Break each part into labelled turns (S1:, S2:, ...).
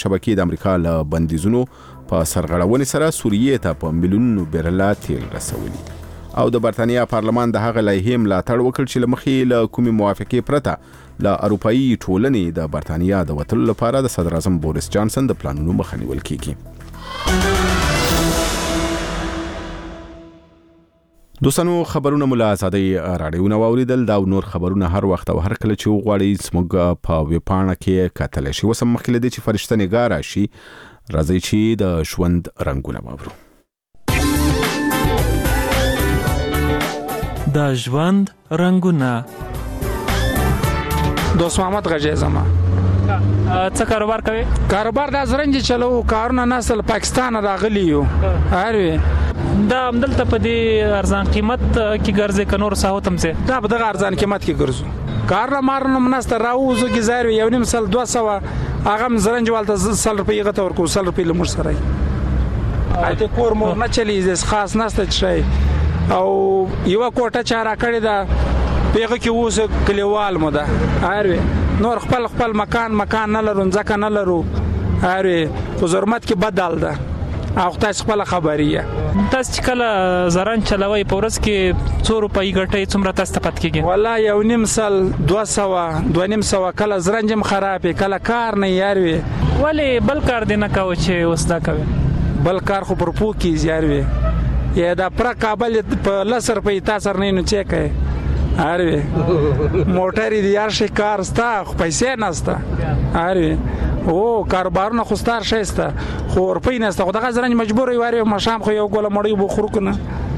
S1: شبکې د امریکا له بندیزونو په سرغړونې سره سوریې ته په میلیونونو بیرله تیل رسولي او د برتانیا پارلمان د هغه لایحې ملاتړ وکړ چې له مخې له کومې موافقې پرته له اروپایي ټولنې د برتانیا د وتلو لپاره د صدر اعظم بوریس جانسن د پلانونو مخه نیول کیږي. دوستانو خبرونه مو له آزادۍ راډیو نه واوریدل. دا نور خبرونه هر وخت او هر کله چې وغواړئ زموږ په ویبپاڼه کې کتلی شئ. اوس هم مخکې له دې چې فرشته نګار راشي راځئ چې د ژوند رنګونه واورو.
S2: د ژوند رنګونه.
S3: دوست محمد غجی زما.
S2: څه کاروبار کوي؟
S3: کاروبار د زرنج چلو کارونه نسل پاکستان راغلی یو. هروي
S2: دا عمدلته په دې ارزان قیمت کې ګرځي کنور ساوت هم سي.
S3: دا په دغه ارزان قیمت کې ګرځو. کارونه مارنه منست راوزو کې زاروي یو نیم سل 200 هغه زرنج والته 100 روپۍ غته ورکو 100 روپۍ لمر سره. اته کور مور نه چلی ز خاص نسته شي او یو کوټه چاره کړی دا پیغه کې اوس کلیوال مو ده. هروي نور خپل مکان نه لرو ځکه نه لرو. هروي په ضرورت کې بدل ده او تاسو خپل خبريه.
S2: تاسو چې کله زران چلوي په ورځ کې 100 روپۍ ګټي څومره تاسو ته پات کیږي؟
S3: والله یو نیم سل 200 کله زرنجم خرابې کله کار نه یاروي.
S2: ولی بل کار دی نه کاوه چې وسدا کوي؟
S3: بل کار خو پر پو کې یاروي. یا دا پر کابل په لسر په تاسو نه نو چیک کوي. هروي موټر دی یار شي کار ستا خو پیسې نستا. هروي او کاروبارونه خو ستار شيسته خو روپۍ نسته خو دغه زرنج مجبور وي مشام خو یو ګول مړی بو خورو کنه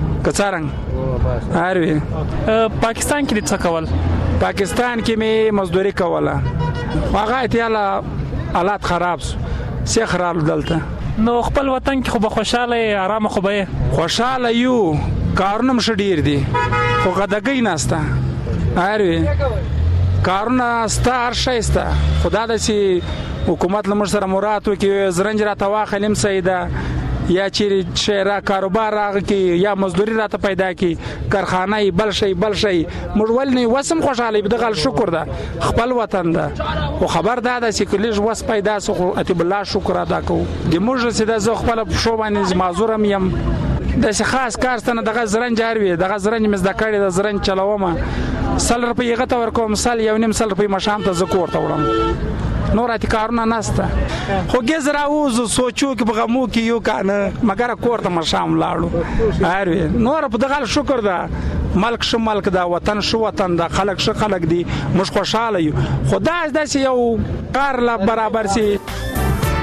S3: کڅارنګ. هروي
S2: پاکستان کې څه کول؟
S3: پاکستان کې می مزدوري کوله. هغه اتیاله حالات خراب سي خراب دلته.
S2: نو خپل وطن کې خو به خوشاله آرام خو به
S3: خوشاله یو کارونه مش ډیر دي خو غدګی نسته. هروي کارونه ستار شيسته خدا د سي حکومت لمر سره مراد وکي زرنج را تواخلم سیدا یا چې شهرا کاروبار راغ کی یا مزدوري راته پیدا کی کارخانه بل شي مړول نه وسم خوشاله بدغل شکر ده خپل وطن ده او خبر ده د سیکلیج وس پیدا سو اتي بالله شکر ادا کو د موږ سیدا زو خپل شو باندې معذورم يم د خاص کارستنه دغه زرنج هروي دغه زرنج مزد کړی د زرنج چلومه 100 روپۍ غته ورکوم سال یو نیم 100 روپۍ مشام ته زکور ته وړم. نور اتي کارونه نسته خو گزرا اوز سوچو کې بغمو کې یو کنه مګر کور ته مشام لاړو. هروي نور په دغه شکر ده ملک شو ملک دا وطن شو وطن دا خلق شو خلق دي مش خوشاله یو خدا داسې یو کار لا برابر سي.